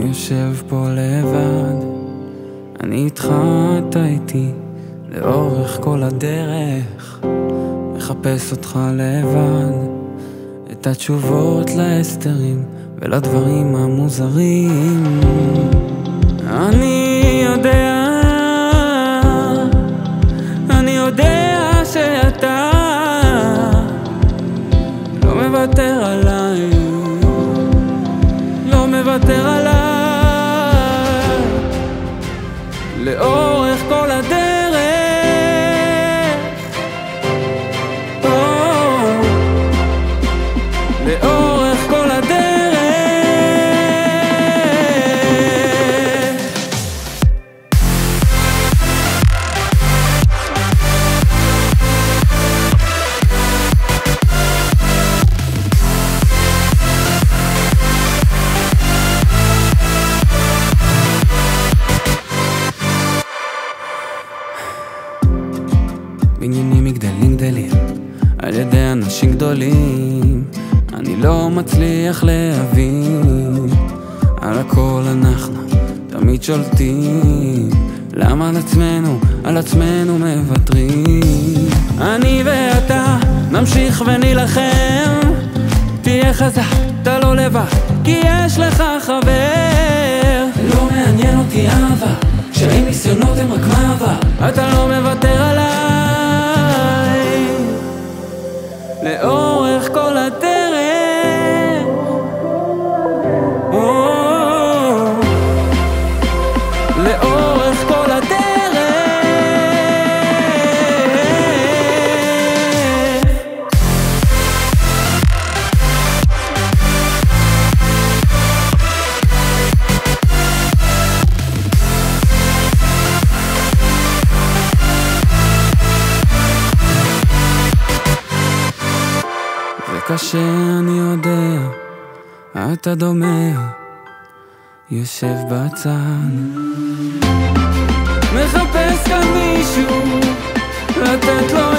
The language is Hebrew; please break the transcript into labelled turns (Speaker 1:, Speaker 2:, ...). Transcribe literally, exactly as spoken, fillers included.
Speaker 1: יושב פה לבד, אני איתך, אתה איתי, לאורך כל הדרך, מחפש אותך לבד, את התשובות להסתרים ולדברים המוזרים. אני יודע, אני יודע שאתה לא מוותר עליי, לא מוותר עליי, לאורך כל הדרך, oh, לאורך כל הדרך. בניינים מגדלים גדלים על ידי אנשים גדולים, אני לא מצליח להבין, על הכל אנחנו תמיד שולטים, למה על עצמנו, על עצמנו מוותרים? אני ואתה נמשיך ונילחם, תהיה חזק, אתה לא לבד, כי יש לך חבר. לא מעניין אותי אהבה, כשאין ניסיונות הם רק מעבר, אתה לא מוותר עליי, לאורך כל הדרך, oh, לאורך כל הדרך. קשה אני יודע, אתה דומה, יושב בצד, מחפש כאן מישהו לתת לו